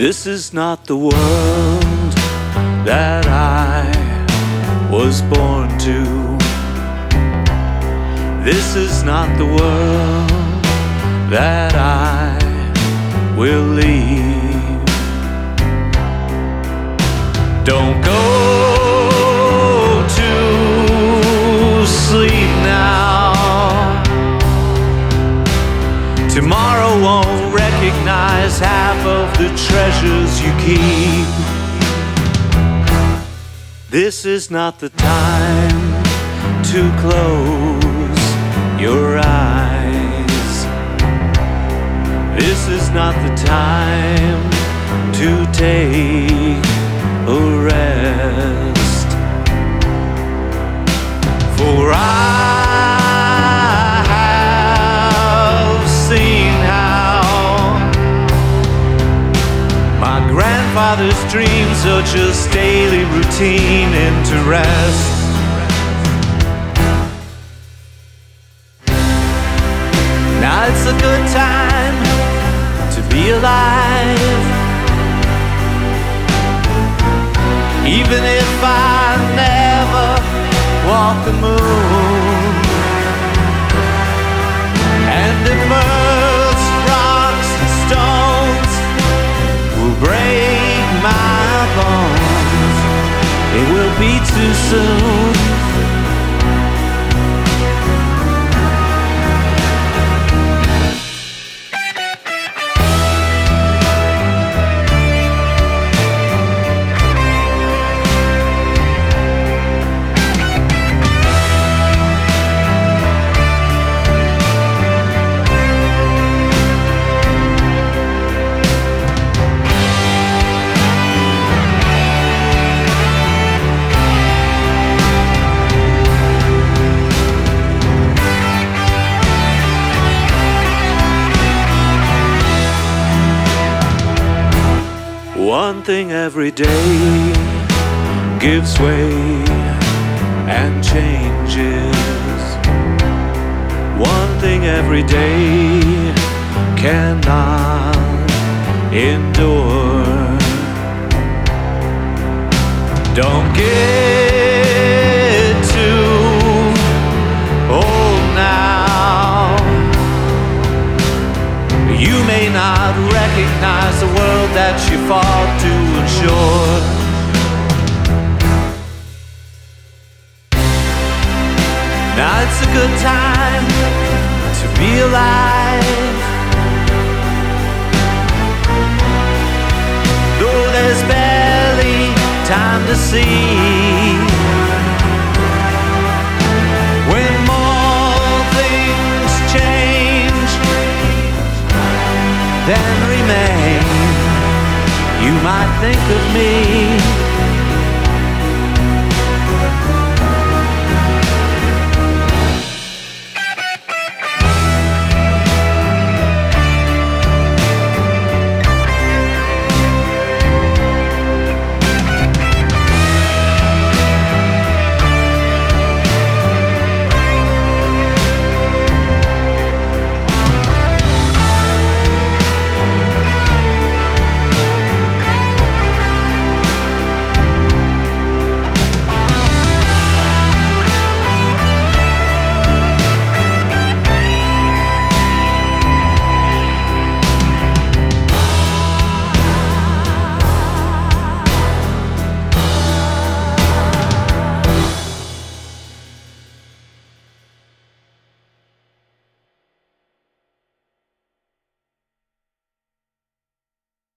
This is not the world that I was born to. This is not the world that I will leave. Don't go to sleep now. Tomorrow won't recognize half of the treasures you keep. This is not the time to close your eyes. This is not the time to take a rest. For I have seen how my grandfather's dreams are just daily routine into rest. Now it's a good time to be alive, even if I never walk the moon. And if earth's rocks and stones will break my bones, it will be too soon. One thing every day gives way and changes. One thing every day cannot endure. Don't get too old now. You may not recognize the world that you fought to ensure. Now it's a good time to be alive, though there's barely time to see. When more things change than remain, you might think of me.